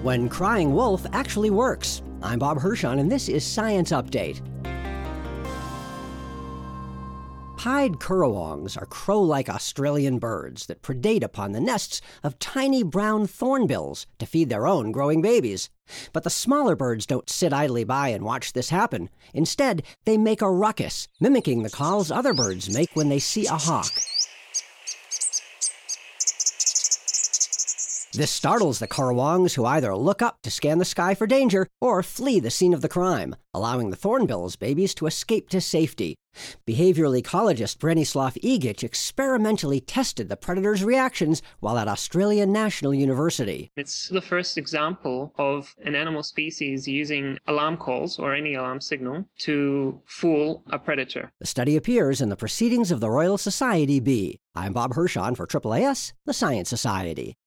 when crying wolf actually works. I'm Bob Hirschon, and this is Science Update. Pied currawongs are crow-like Australian birds that predate upon the nests of tiny brown thornbills to feed their own growing babies. But the smaller birds don't sit idly by and watch this happen. Instead, they make a ruckus, mimicking the calls other birds make when they see a hawk. This startles the currawongs, who either look up to scan the sky for danger or flee the scene of the crime, allowing the thornbills' babies to escape to safety. Behavioral ecologist Branislav Igic experimentally tested the predator's reactions while at Australian National University. It's the first example of an animal species using alarm calls or any alarm signal to fool a predator. The study appears in the Proceedings of the Royal Society B. I'm Bob Hirschon for AAAS, the Science Society.